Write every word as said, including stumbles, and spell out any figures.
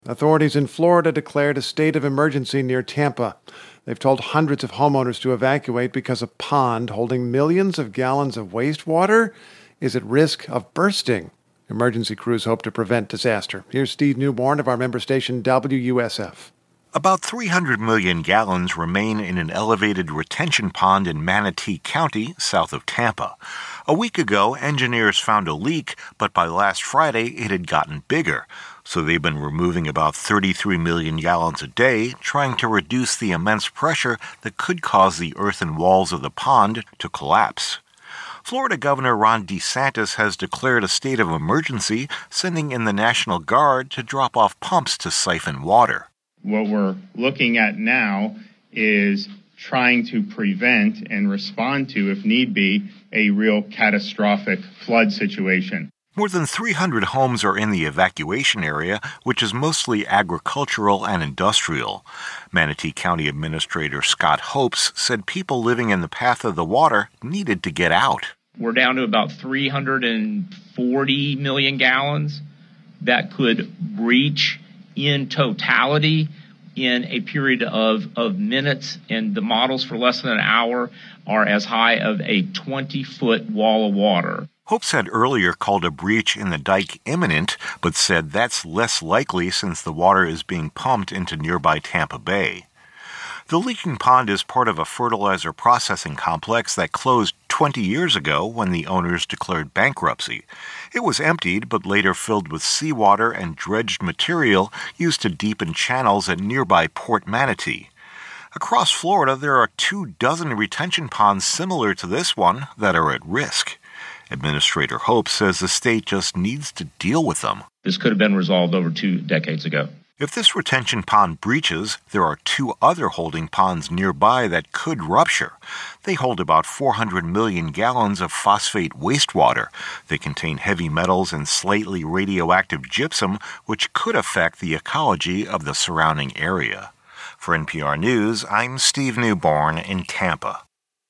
Authorities in Florida declared a state of emergency near Tampa. They've told hundreds of homeowners to evacuate because a pond holding millions of gallons of wastewater is at risk of bursting. Emergency crews hope to prevent disaster. Here's Steve Newborn of our member station W U S F. About three hundred million gallons remain in an elevated retention pond in Manatee County, south of Tampa. A week ago, engineers found a leak, but by last Friday it had gotten bigger. So they've been removing about thirty-three million gallons a day, trying to reduce the immense pressure that could cause the earthen walls of the pond to collapse. Florida Governor Ron DeSantis has declared a state of emergency, sending in the National Guard to drop off pumps to siphon water. What we're looking at now is trying to prevent and respond to, if need be, a real catastrophic flood situation. More than three hundred homes are in the evacuation area, which is mostly agricultural and industrial. Manatee County Administrator Scott Hopes said people living in the path of the water needed to get out. We're down to about three hundred forty million gallons that could breach in totality in a period of, of minutes, and the models for less than an hour are as high of a twenty-foot wall of water. Hopes had earlier called a breach in the dike imminent, but said that's less likely since the water is being pumped into nearby Tampa Bay. The leaking pond is part of a fertilizer processing complex that closed twenty years ago when the owners declared bankruptcy. It was emptied, but later filled with seawater and dredged material used to deepen channels at nearby Port Manatee. Across Florida, there are two dozen retention ponds similar to this one that are at risk. Administrator Hope says the state just needs to deal with them. This could have been resolved over two decades ago. If this retention pond breaches, there are two other holding ponds nearby that could rupture. They hold about four hundred million gallons of phosphate wastewater. They contain heavy metals and slightly radioactive gypsum, which could affect the ecology of the surrounding area. For N P R News, I'm Steve Newborn in Tampa.